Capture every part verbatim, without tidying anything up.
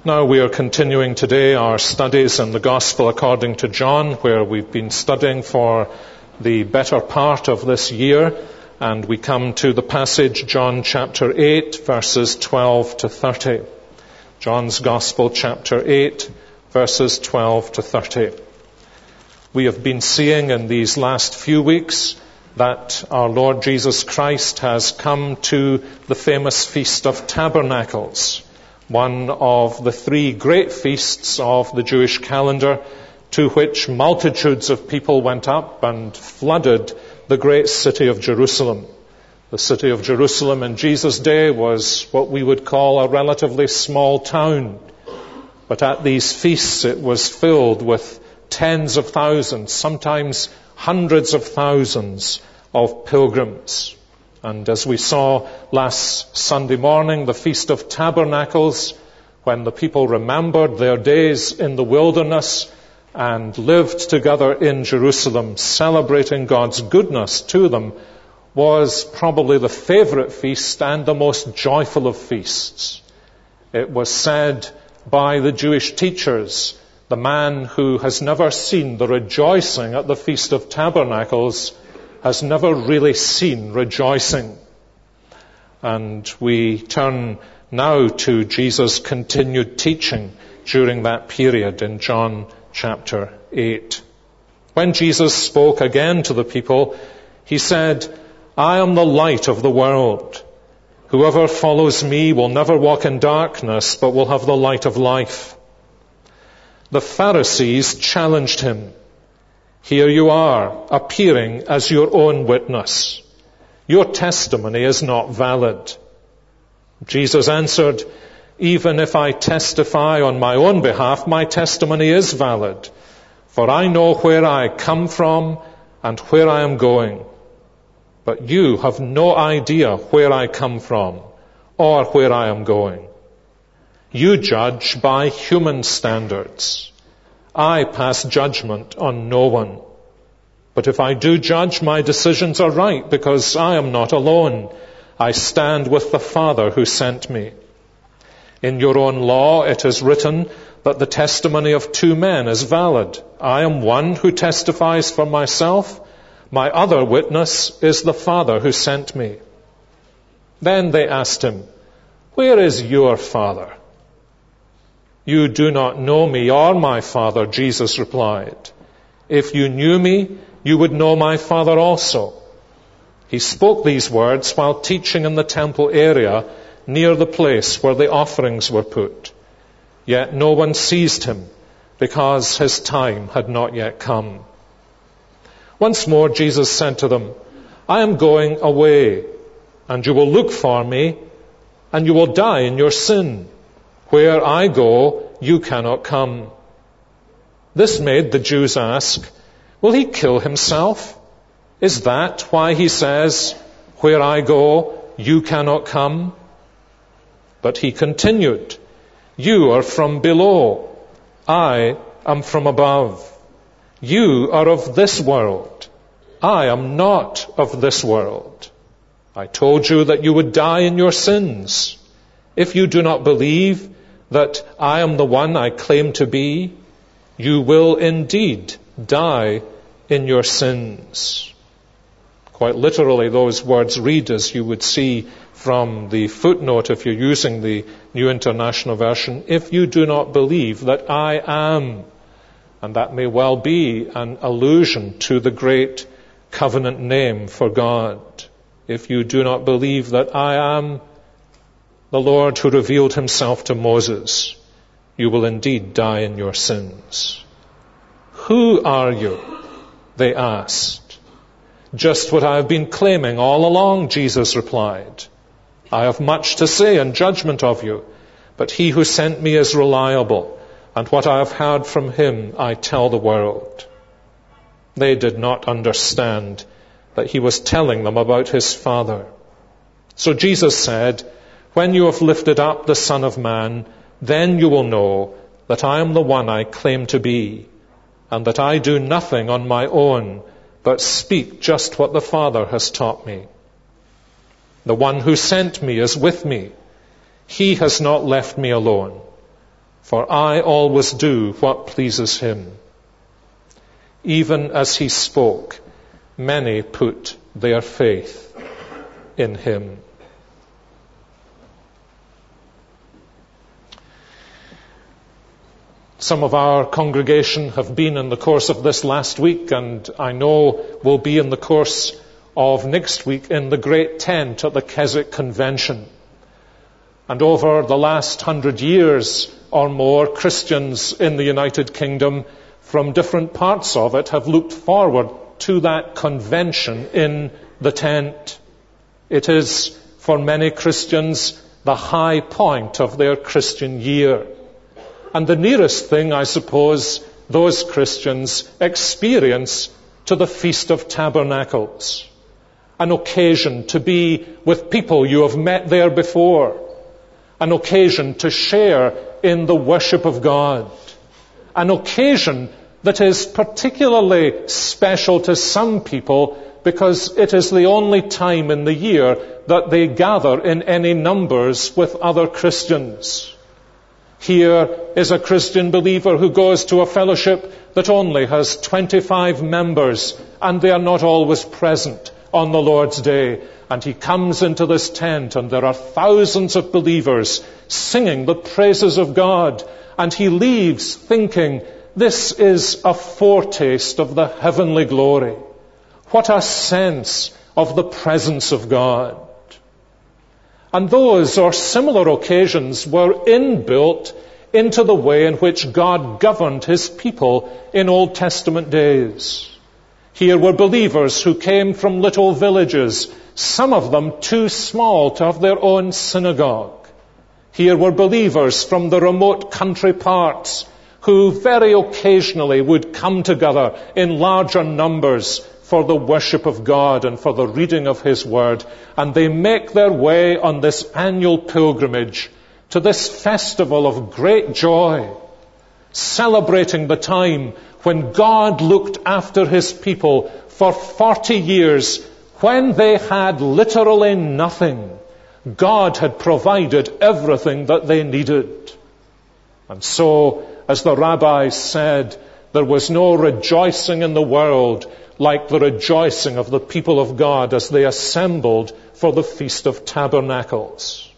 Now we are continuing today our studies in the Gospel according to John, where we've been studying for the better part of this year, and we come to the passage John chapter eight, verses twelve to thirty. John's Gospel chapter eight, verses twelve to thirty. We have been seeing in these last few weeks that our Lord Jesus Christ has come to the famous Feast of Tabernacles, one of the three great feasts of the Jewish calendar, to which multitudes of people went up and flooded the great city of Jerusalem. The city of Jerusalem in Jesus' day was what we would call a relatively small town. But at these feasts it was filled with tens of thousands, sometimes hundreds of thousands of pilgrims. And as we saw last Sunday morning, the Feast of Tabernacles, when the people remembered their days in the wilderness and lived together in Jerusalem, celebrating God's goodness to them, was probably the favorite feast and the most joyful of feasts. It was said by the Jewish teachers, the man who has never seen the rejoicing at the Feast of Tabernacles has never really seen rejoicing. And we turn now to Jesus' continued teaching during that period in John chapter eight. When Jesus spoke again to the people, he said, "I am the light of the world. Whoever follows me will never walk in darkness, but will have the light of life." The Pharisees challenged him. "Here you are, appearing as your own witness. Your testimony is not valid." Jesus answered, "Even if I testify on my own behalf, my testimony is valid, for I know where I come from and where I am going. But you have no idea where I come from or where I am going. You judge by human standards. I pass judgment on no one. But if I do judge, my decisions are right, because I am not alone. I stand with the Father who sent me. In your own law it is written that the testimony of two men is valid. I am one who testifies for myself. My other witness is the Father who sent me." Then they asked him, "Where is your Father?" "You do not know me or my Father," Jesus replied. "If you knew me, you would know my Father also." He spoke these words while teaching in the temple area near the place where the offerings were put. Yet no one seized him, because his time had not yet come. Once more Jesus said to them, "I am going away, and you will look for me, and you will die in your sin. Where I go, you cannot come." This made the Jews ask, "Will he kill himself? Is that why he says, 'Where I go, you cannot come'?" But he continued, "You are from below. I am from above. You are of this world. I am not of this world. I told you that you would die in your sins. If you do not believe that I am the one I claim to be, you will indeed die in your sins." Quite literally, those words read as you would see from the footnote if you're using the New International Version, "If you do not believe that I am." And that may well be an allusion to the great covenant name for God. If you do not believe that I am the Lord who revealed himself to Moses, you will indeed die in your sins. "Who are you?" they asked. "Just what I have been claiming all along," Jesus replied. "I have much to say in judgment of you, but he who sent me is reliable, and what I have heard from him I tell the world." They did not understand that he was telling them about his Father. So Jesus said, "When you have lifted up the Son of Man, then you will know that I am the one I claim to be, and that I do nothing on my own, but speak just what the Father has taught me. The one who sent me is with me. He has not left me alone, for I always do what pleases him." Even as he spoke, many put their faith in him. Some of our congregation have been in the course of this last week, and I know will be in the course of next week, in the great tent at the Keswick Convention. And over the last hundred years or more, Christians in the United Kingdom from different parts of it have looked forward to that convention in the tent. It is, for many Christians, the high point of their Christian year. And the nearest thing, I suppose, those Christians experience to the Feast of Tabernacles. An occasion to be with people you have met there before. An occasion to share in the worship of God. An occasion that is particularly special to some people because it is the only time in the year that they gather in any numbers with other Christians. Here is a Christian believer who goes to a fellowship that only has twenty-five members, and they are not always present on the Lord's Day. And he comes into this tent, and there are thousands of believers singing the praises of God. And he leaves thinking, this is a foretaste of the heavenly glory. What a sense of the presence of God. And those or similar occasions were inbuilt into the way in which God governed his people in Old Testament days. Here were believers who came from little villages, some of them too small to have their own synagogue. Here were believers from the remote country parts who very occasionally would come together in larger numbers for the worship of God and for the reading of his word. And they make their way on this annual pilgrimage to this festival of great joy, celebrating the time when God looked after his people for forty years, when they had literally nothing. God had provided everything that they needed. And so, as the rabbis said, there was no rejoicing in the world like the rejoicing of the people of God as they assembled for the Feast of Tabernacles.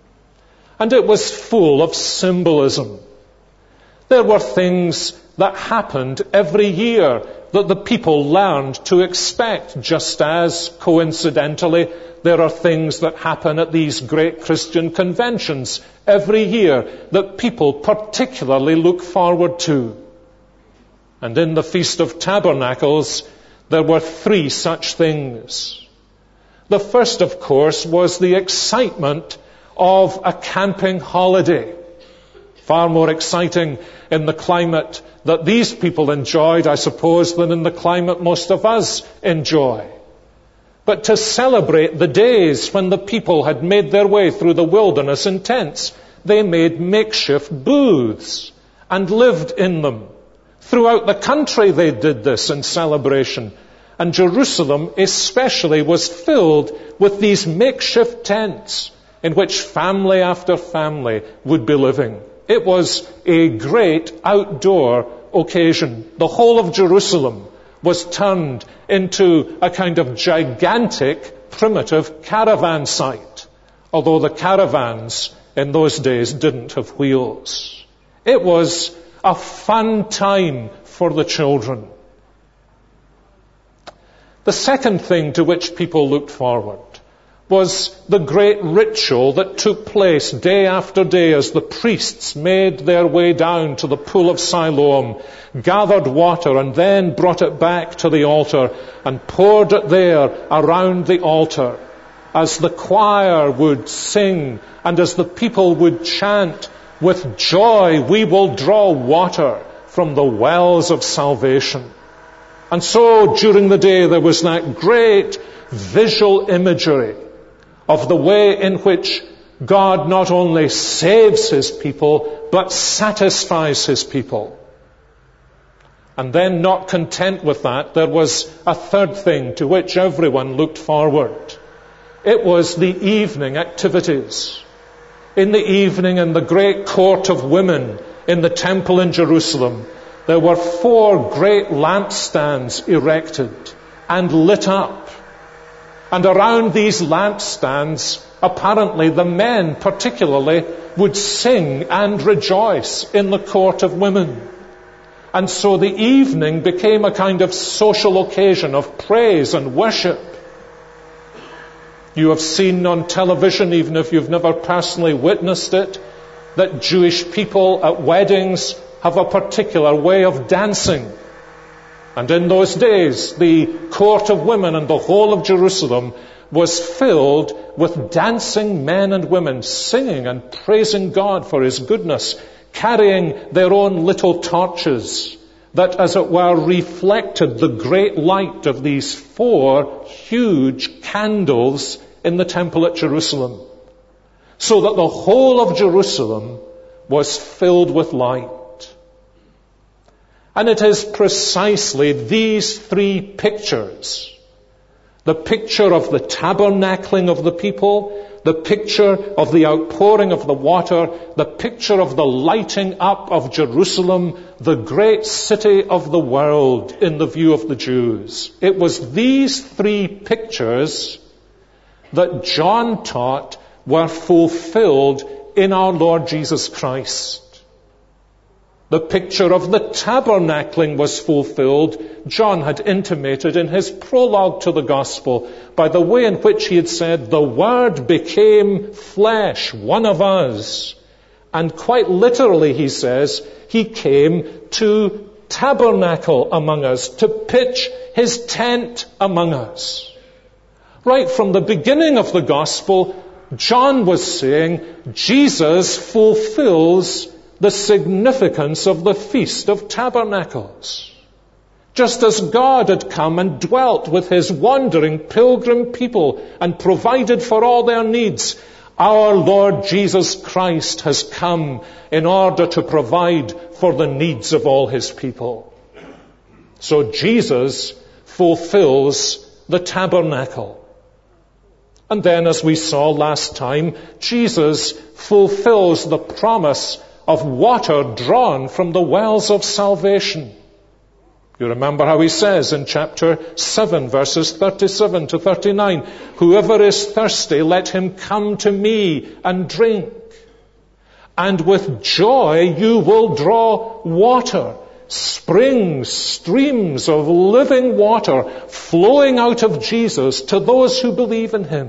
And it was full of symbolism. There were things that happened every year that the people learned to expect, just as, coincidentally, there are things that happen at these great Christian conventions every year that people particularly look forward to. And in the Feast of Tabernacles, there were three such things. The first, of course, was the excitement of a camping holiday. Far more exciting in the climate that these people enjoyed, I suppose, than in the climate most of us enjoy. But to celebrate the days when the people had made their way through the wilderness in tents, they made makeshift booths and lived in them. Throughout the country they did this in celebration. And Jerusalem especially was filled with these makeshift tents in which family after family would be living. It was a great outdoor occasion. The whole of Jerusalem was turned into a kind of gigantic primitive caravan site, although the caravans in those days didn't have wheels. It was a fun time for the children. The second thing to which people looked forward was the great ritual that took place day after day as the priests made their way down to the pool of Siloam, gathered water and then brought it back to the altar and poured it there around the altar. As the choir would sing and as the people would chant, "With joy we will draw water from the wells of salvation." And so during the day there was that great visual imagery of the way in which God not only saves his people, but satisfies his people. And then, not content with that, there was a third thing to which everyone looked forward. It was the evening activities. In the evening, in the great court of women, in the temple in Jerusalem, there were four great lampstands erected and lit up. And around these lampstands, apparently the men particularly would sing and rejoice in the court of women. And so the evening became a kind of social occasion of praise and worship. You have seen on television, even if you've never personally witnessed it, that Jewish people at weddings have a particular way of dancing. And in those days, the court of women and the whole of Jerusalem was filled with dancing men and women, singing and praising God for His goodness, carrying their own little torches that, as it were, reflected the great light of these four huge candles in the temple at Jerusalem, so that the whole of Jerusalem was filled with light. And it is precisely these three pictures, the picture of the tabernacling of the people, the picture of the outpouring of the water, the picture of the lighting up of Jerusalem, the great city of the world in the view of the Jews. It was these three pictures that John taught were fulfilled in our Lord Jesus Christ. The picture of the tabernacling was fulfilled, John had intimated in his prologue to the gospel, by the way in which he had said, the Word became flesh, one of us. And quite literally, he says, He came to tabernacle among us, to pitch His tent among us. Right from the beginning of the gospel, John was saying, Jesus fulfills the significance of the Feast of Tabernacles. Just as God had come and dwelt with His wandering pilgrim people and provided for all their needs, our Lord Jesus Christ has come in order to provide for the needs of all His people. So Jesus fulfills the tabernacle. And then, as we saw last time, Jesus fulfills the promise of water drawn from the wells of salvation. You remember how He says in chapter seven, verses thirty-seven to thirty-nine, whoever is thirsty, let him come to me and drink. And with joy you will draw water, springs, streams of living water flowing out of Jesus to those who believe in Him.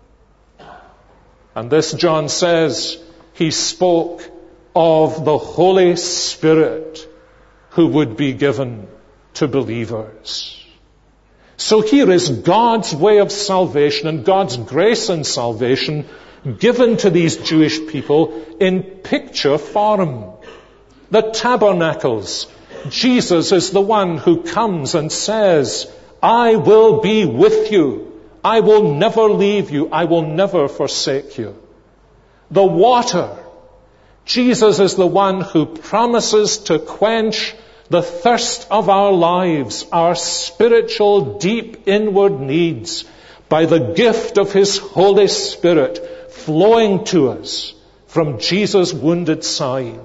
And this, John says, He spoke of the Holy Spirit who would be given to believers. So here is God's way of salvation and God's grace in salvation given to these Jewish people in picture form. The tabernacles. Jesus is the one who comes and says, I will be with you. I will never leave you. I will never forsake you. The water. Jesus is the one who promises to quench the thirst of our lives, our spiritual deep inward needs, by the gift of His Holy Spirit flowing to us from Jesus' wounded side.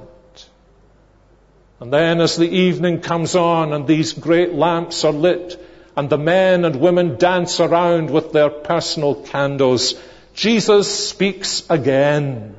And then as the evening comes on and these great lamps are lit and the men and women dance around with their personal candles, Jesus speaks again.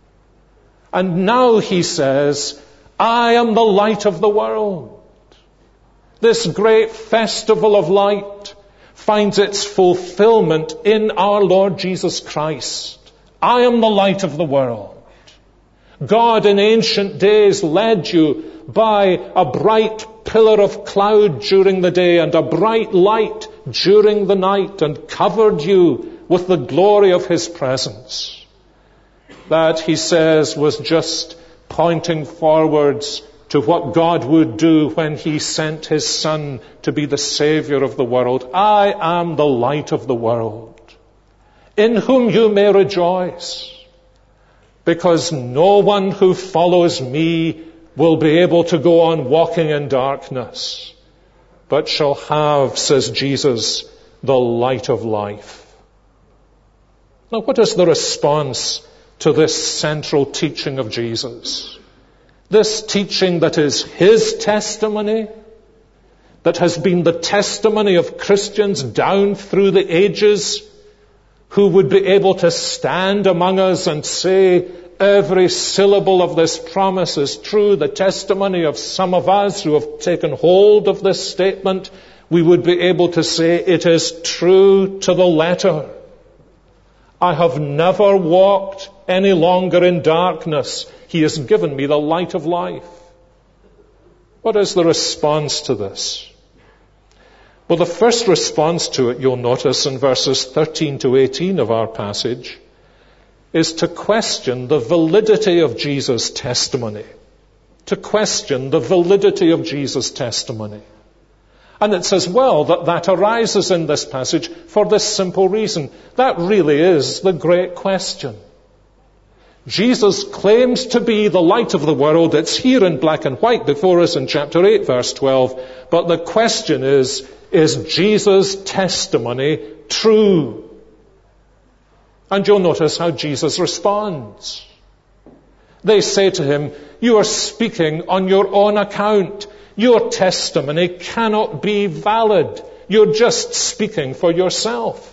And now He says, I am the light of the world. This great festival of light finds its fulfillment in our Lord Jesus Christ. I am the light of the world. God in ancient days led you by a bright pillar of cloud during the day and a bright light during the night and covered you with the glory of His presence. That, He says, was just pointing forwards to what God would do when He sent His Son to be the Savior of the world. I am the light of the world, in whom you may rejoice, because no one who follows me will be able to go on walking in darkness, but shall have, says Jesus, the light of life. Now, what is the response to this central teaching of Jesus? This teaching that is his testimony, that has been the testimony of Christians down through the ages, who would be able to stand among us and say, every syllable of this promise is true. The testimony of some of us who have taken hold of this statement, we would be able to say it is true to the letter. I have never walked any longer in darkness. He has given me the light of life. What is the response to this? Well, the first response to it, you'll notice in verses thirteen to eighteen of our passage, is to question the validity of Jesus' testimony. To question the validity of Jesus' testimony. And it says, well, that that arises in this passage for this simple reason. That really is the great question. Jesus claims to be the light of the world. It's here in black and white before us in chapter eight, verse twelve. But the question is, is Jesus' testimony true? And you'll notice how Jesus responds. They say to him, you are speaking on your own account. Your testimony cannot be valid. You're just speaking for yourself.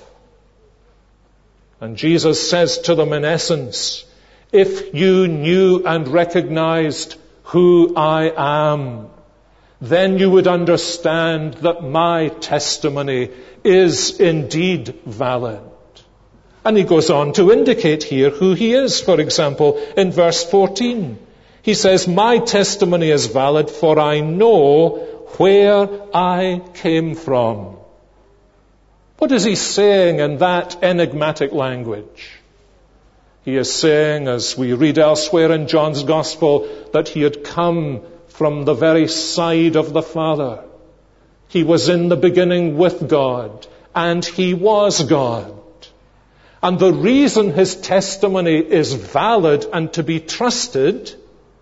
And Jesus says to them in essence, if you knew and recognized who I am, then you would understand that my testimony is indeed valid. And he goes on to indicate here who he is. For example, in verse fourteen, he says, my testimony is valid, for I know where I came from. What is he saying in that enigmatic language? He is saying, as we read elsewhere in John's Gospel, that he had come from the very side of the Father. He was in the beginning with God, and he was God. And the reason his testimony is valid and to be trusted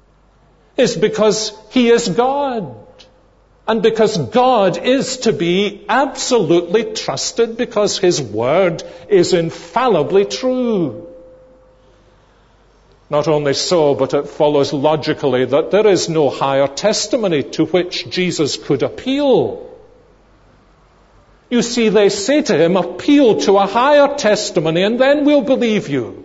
is because he is God. And because God is to be absolutely trusted, because his word is infallibly true. Not only so, but it follows logically that there is no higher testimony to which Jesus could appeal. You see, they say to him, appeal to a higher testimony and then we'll believe you.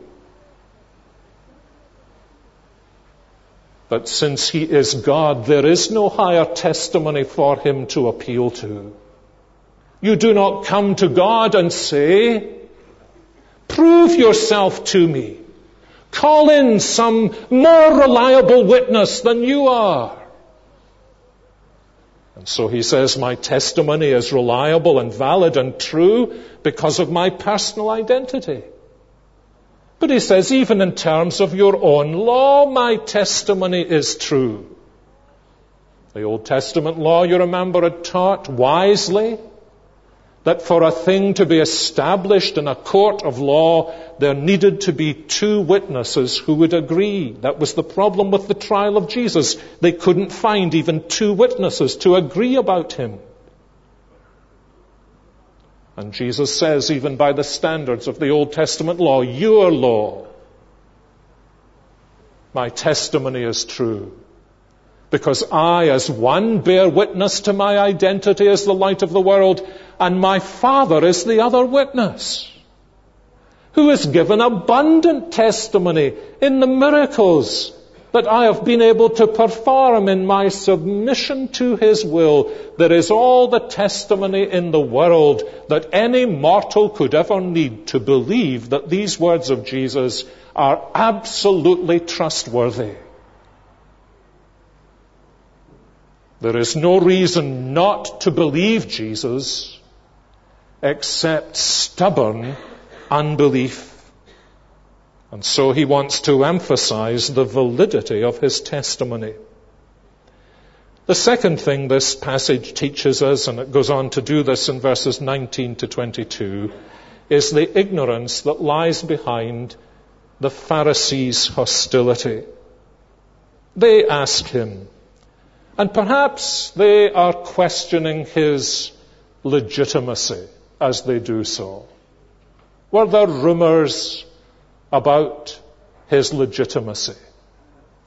But since he is God, there is no higher testimony for him to appeal to. You do not come to God and say, prove yourself to me. Call in some more reliable witness than you are. And so he says, my testimony is reliable and valid and true because of my personal identity. But he says, even in terms of your own law, my testimony is true. The Old Testament law, you remember, had taught wisely that for a thing to be established in a court of law, there needed to be two witnesses who would agree. That was the problem with the trial of Jesus. They couldn't find even two witnesses to agree about him. And Jesus says, even by the standards of the Old Testament law, your law, my testimony is true. Because I, as one, bear witness to my identity as the light of the world, and my Father is the other witness, who has given abundant testimony in the miracles that I have been able to perform in my submission to his will. There is all the testimony in the world that any mortal could ever need to believe that these words of Jesus are absolutely trustworthy. There is no reason not to believe Jesus except stubborn unbelief. And so he wants to emphasize the validity of his testimony. The second thing this passage teaches us, and it goes on to do this in verses nineteen to twenty-two, is the ignorance that lies behind the Pharisees' hostility. They ask him, and perhaps they are questioning his legitimacy as they do so. Were there rumors about his legitimacy?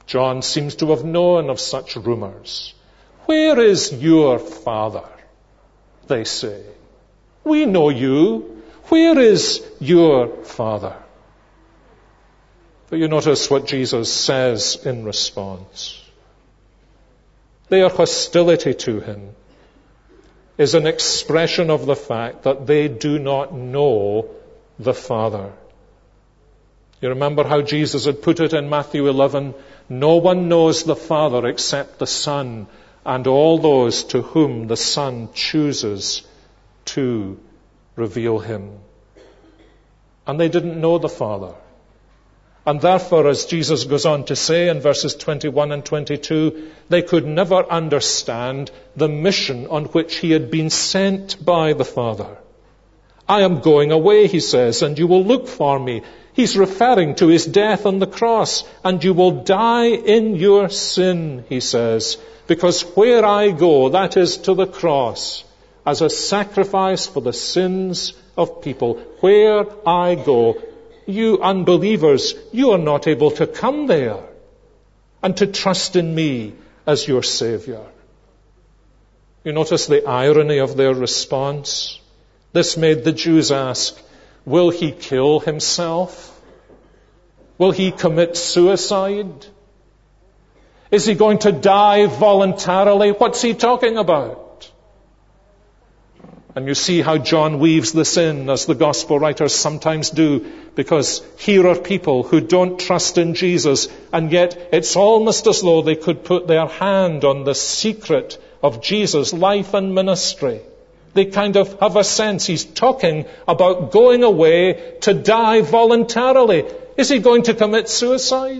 John seems to have known of such rumors. Where is your Father? They say. We know you. Where is your Father? But you notice what Jesus says in response. Their hostility to him is an expression of the fact that they do not know the Father. You remember how Jesus had put it in Matthew eleven? No one knows the Father except the Son, and all those to whom the Son chooses to reveal him. And they didn't know the Father. And therefore, as Jesus goes on to say in verses twenty-one and twenty-two, they could never understand the mission on which he had been sent by the Father. I am going away, he says, and you will look for me. He's referring to his death on the cross. And you will die in your sin, he says, because where I go, that is to the cross, as a sacrifice for the sins of people. Where I go, you unbelievers, you are not able to come there and to trust in me as your Savior. You notice the irony of their response? This made the Jews ask, will he kill himself? Will he commit suicide? Is he going to die voluntarily? What's he talking about? And you see how John weaves this in, as the gospel writers sometimes do, because here are people who don't trust in Jesus, and yet it's almost as though they could put their hand on the secret of Jesus' life and ministry. They kind of have a sense he's talking about going away to die voluntarily. Is he going to commit suicide?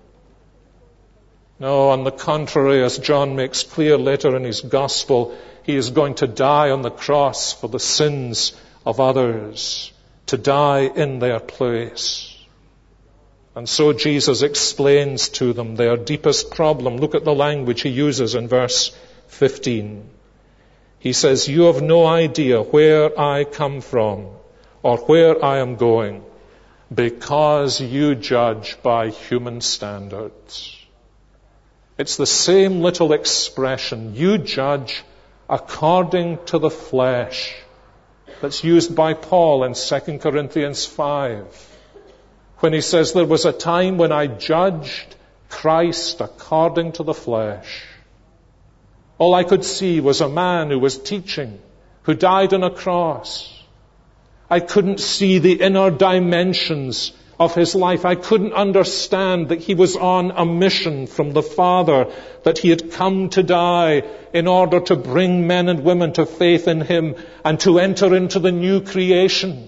No, on the contrary, as John makes clear later in his gospel, he is going to die on the cross for the sins of others, to die in their place. And so Jesus explains to them their deepest problem. Look at the language he uses in verse fifteen. He says, you have no idea where I come from or where I am going, because you judge by human standards. It's the same little expression, you judge according to the flesh, that's used by Paul in Second Corinthians five, when he says there was a time when I judged Christ according to the flesh. All I could see was a man who was teaching, who died on a cross. I couldn't see the inner dimensions of his life. I couldn't understand that he was on a mission from the Father, that he had come to die in order to bring men and women to faith in him and to enter into the new creation.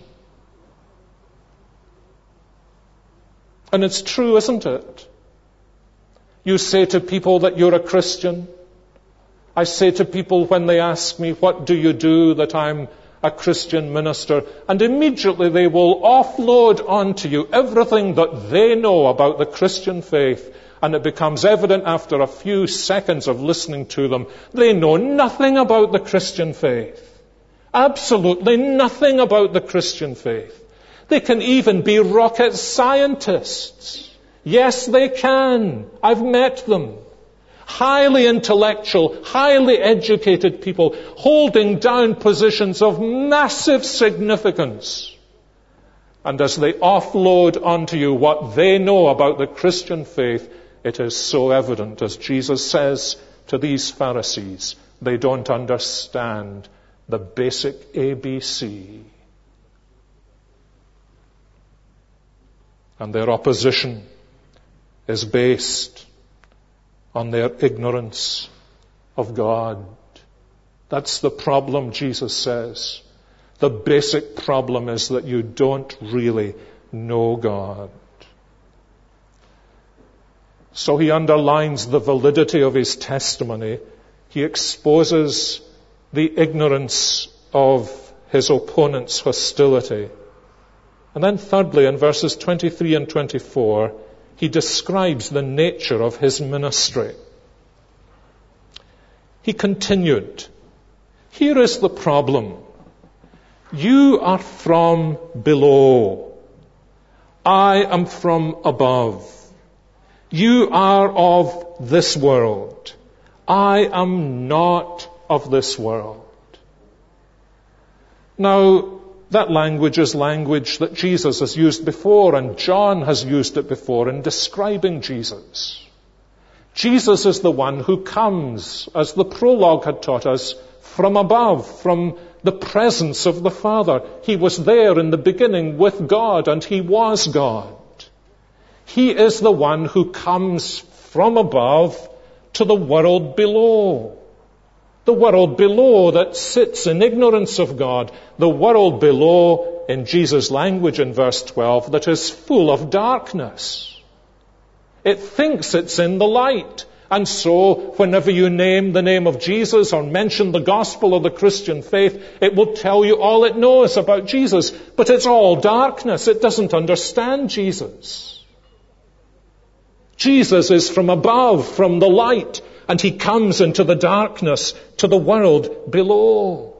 And it's true, isn't it? You say to people that you're a Christian. I say to people when they ask me, what do you do, that I'm a Christian minister, and immediately they will offload onto you everything that they know about the Christian faith, and it becomes evident after a few seconds of listening to them, they know nothing about the Christian faith. Absolutely nothing about the Christian faith. They can even be rocket scientists. Yes, they can. I've met them. Highly intellectual, highly educated people holding down positions of massive significance. And as they offload onto you what they know about the Christian faith, it is so evident, as Jesus says to these Pharisees, they don't understand the basic A B C. And their opposition is based on their ignorance of God. That's the problem, Jesus says. The basic problem is that you don't really know God. So he underlines the validity of his testimony. He exposes the ignorance of his opponent's hostility. And then thirdly, in verses twenty-three and twenty-four, he describes the nature of his ministry. He continued, here is the problem. You are from below. I am from above. You are of this world. I am not of this world. Now, that language is language that Jesus has used before, and John has used it before in describing Jesus. Jesus is the one who comes, as the prologue had taught us, from above, from the presence of the Father. He was there in the beginning with God, and he was God. He is the one who comes from above to the world below. The world below that sits in ignorance of God. The world below, in Jesus' language in verse twelve, that is full of darkness. It thinks it's in the light. And so, whenever you name the name of Jesus or mention the gospel of the Christian faith, it will tell you all it knows about Jesus. But it's all darkness. It doesn't understand Jesus. Jesus is from above, from the light, and he comes into the darkness, to the world below.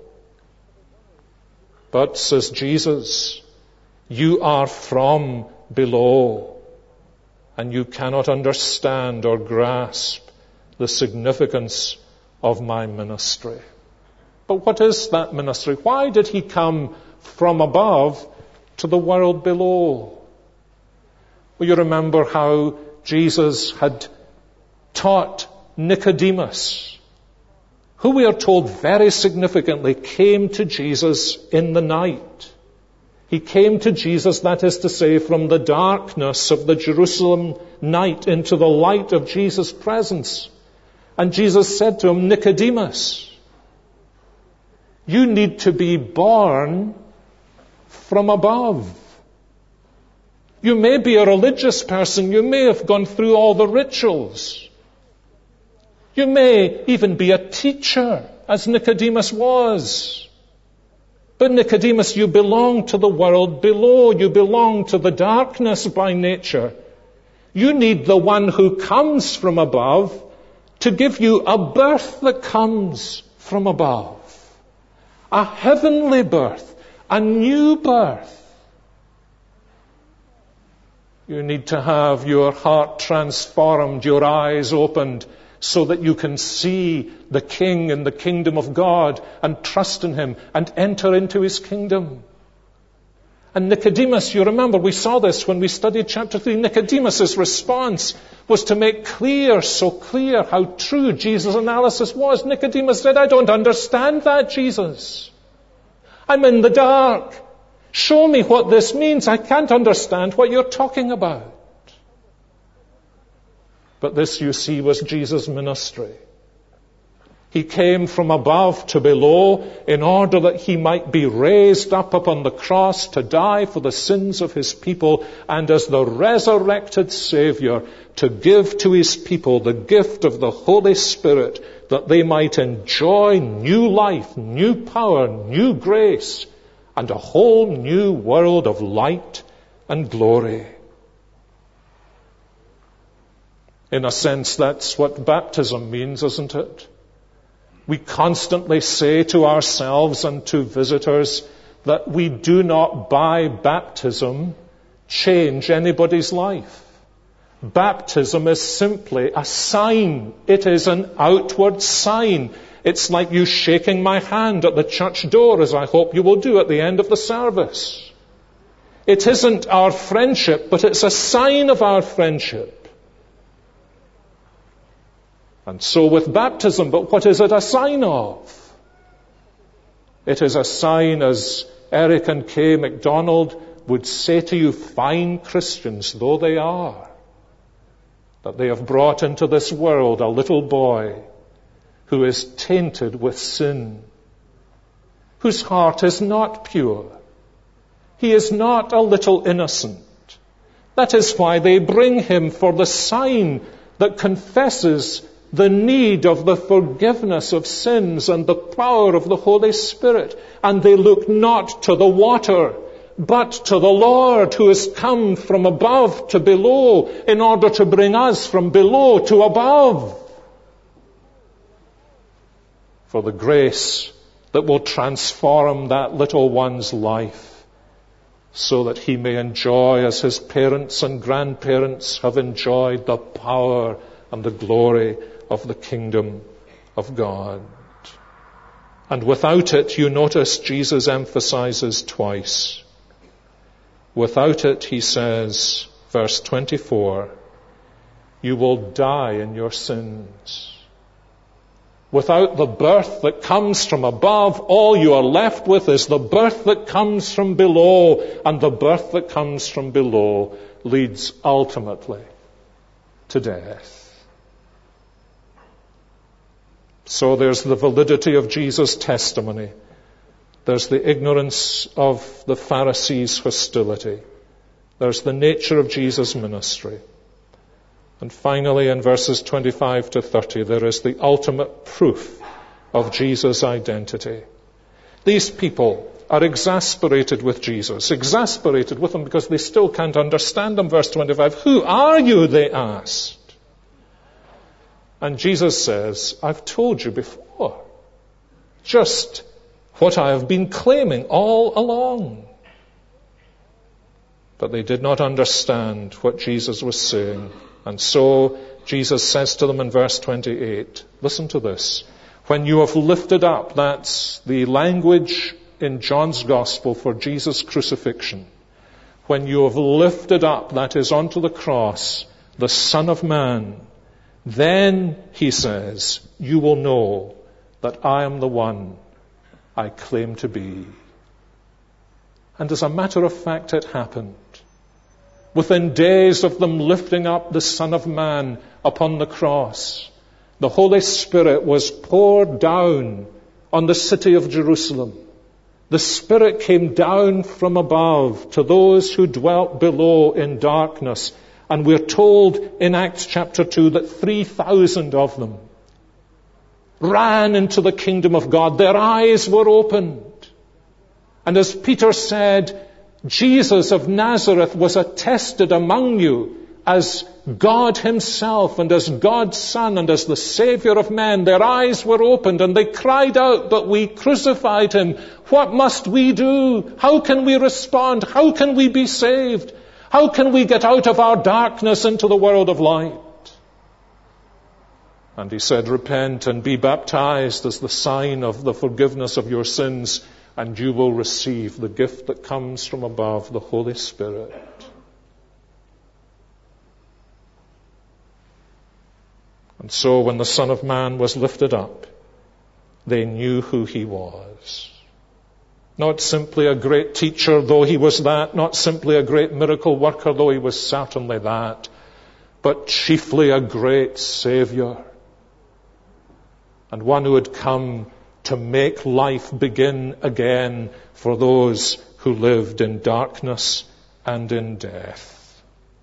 But, says Jesus, you are from below, and you cannot understand or grasp the significance of my ministry. But what is that ministry? Why did he come from above to the world below? Well, you remember how Jesus had taught Nicodemus, who we are told very significantly came to Jesus in the night. He came to Jesus, that is to say, from the darkness of the Jerusalem night into the light of Jesus' presence. And Jesus said to him, Nicodemus, you need to be born from above. You may be a religious person. You may have gone through all the rituals. You may even be a teacher, as Nicodemus was. But Nicodemus, you belong to the world below. You belong to the darkness by nature. You need the one who comes from above to give you a birth that comes from above. A heavenly birth, a new birth. You need to have your heart transformed, your eyes opened, so that you can see the King in the kingdom of God and trust in him and enter into his kingdom. And Nicodemus, you remember, we saw this when we studied chapter three. Nicodemus' response was to make clear, so clear, how true Jesus' analysis was. Nicodemus said, I don't understand that, Jesus. I'm in the dark. Show me what this means. I can't understand what you're talking about. But this, you see, was Jesus' ministry. He came from above to below in order that he might be raised up upon the cross to die for the sins of his people, and as the resurrected Savior to give to his people the gift of the Holy Spirit, that they might enjoy new life, new power, new grace, and a whole new world of light and glory. In a sense, that's what baptism means, isn't it? We constantly say to ourselves and to visitors that we do not, by baptism, change anybody's life. Baptism is simply a sign. It is an outward sign. It's like you shaking my hand at the church door, as I hope you will do at the end of the service. It isn't our friendship, but it's a sign of our friendship. And so with baptism, but what is it a sign of? It is a sign, as Eric and Kay MacDonald would say to you, fine Christians though they are, that they have brought into this world a little boy who is tainted with sin, whose heart is not pure. He is not a little innocent. That is why they bring him for the sign that confesses the need of the forgiveness of sins and the power of the Holy Spirit. And they look not to the water, but to the Lord, who has come from above to below in order to bring us from below to above. For the grace that will transform that little one's life so that he may enjoy, as his parents and grandparents have enjoyed, the power and the glory of the kingdom of God. And without it, you notice Jesus emphasizes twice. Without it, he says, verse twenty-four, you will die in your sins. Without the birth that comes from above, all you are left with is the birth that comes from below, and the birth that comes from below leads ultimately to death. So there's the validity of Jesus' testimony. There's the ignorance of the Pharisees' hostility. There's the nature of Jesus' ministry. And finally, in verses twenty-five to thirty, there is the ultimate proof of Jesus' identity. These people are exasperated with Jesus, exasperated with him because they still can't understand him. Verse twenty-five, who are you, they asked. And Jesus says, I've told you before, just what I have been claiming all along. But they did not understand what Jesus was saying. And so Jesus says to them in verse twenty-eight, listen to this. When you have lifted up, that's the language in John's Gospel for Jesus' crucifixion. When you have lifted up, that is onto the cross, the Son of Man, then, he says, you will know that I am the one I claim to be. And as a matter of fact, it happened. Within days of them lifting up the Son of Man upon the cross, the Holy Spirit was poured down on the city of Jerusalem. The Spirit came down from above to those who dwelt below in darkness. And we're told in Acts chapter two that three thousand of them ran into the kingdom of God. Their eyes were opened. And as Peter said, Jesus of Nazareth was attested among you as God himself and as God's Son and as the Savior of men. Their eyes were opened and they cried out, but we crucified him. What must we do? How can we respond? How can we be saved? How can we get out of our darkness into the world of light? And he said, repent and be baptized as the sign of the forgiveness of your sins, and you will receive the gift that comes from above, the Holy Spirit. And so when the Son of Man was lifted up, they knew who he was. Not simply a great teacher, though he was that. Not simply a great miracle worker, though he was certainly that. But chiefly a great Savior. And one who had come to make life begin again for those who lived in darkness and in death.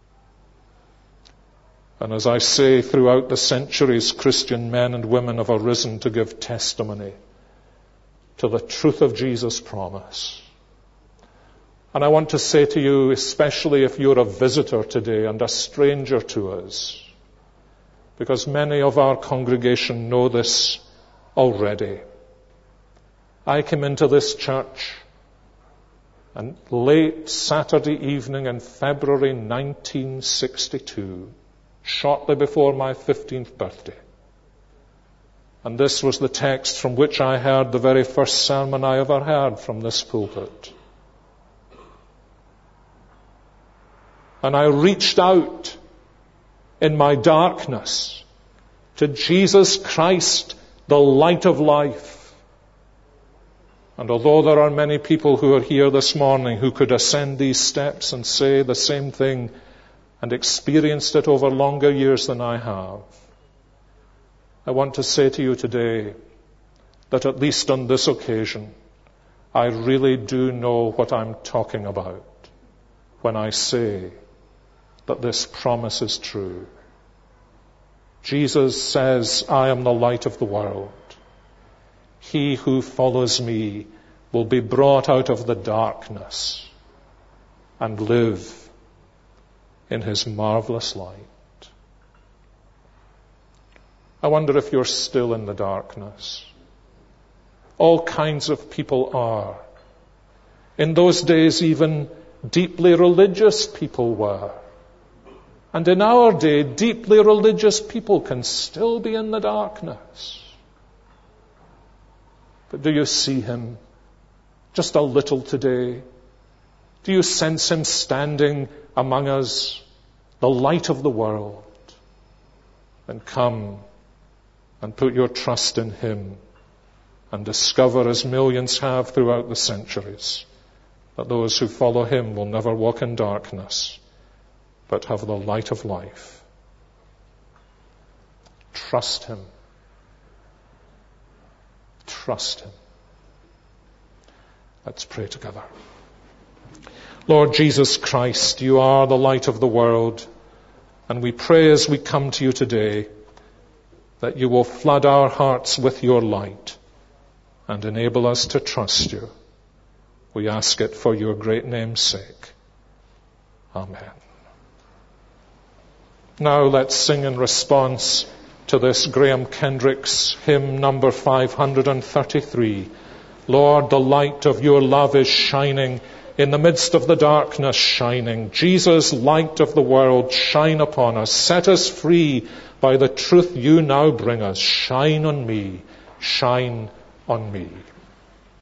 And as I say, throughout the centuries, Christian men and women have arisen to give testimony to the truth of Jesus' promise. And I want to say to you, especially if you're a visitor today and a stranger to us, because many of our congregation know this already. I came into this church on late Saturday evening in February nineteen sixty-two, shortly before my fifteenth birthday. And this was the text from which I heard the very first sermon I ever heard from this pulpit. And I reached out in my darkness to Jesus Christ, the light of life. And although there are many people who are here this morning who could ascend these steps and say the same thing and experienced it over longer years than I have, I want to say to you today that at least on this occasion, I really do know what I'm talking about when I say that this promise is true. Jesus says, I am the light of the world. He who follows me will be brought out of the darkness and live in his marvelous light. I wonder if you're still in the darkness. All kinds of people are. In those days even, deeply religious people were. And in our day, deeply religious people can still be in the darkness. But do you see him just a little today? Do you sense him standing among us, the light of the world? Then come and put your trust in him and discover, as millions have throughout the centuries, that those who follow him will never walk in darkness, but have the light of life. Trust him. Trust him. Let's pray together. Lord Jesus Christ, you are the light of the world, and we pray as we come to you today that you will flood our hearts with your light and enable us to trust you. We ask it for your great name's sake. Amen. Now let's sing in response to this Graham Kendrick's hymn number five hundred thirty-three. Lord, the light of your love is shining in the midst of the darkness shining. Jesus, light of the world, shine upon us. Set us free by the truth you now bring us. Shine on me, shine on me.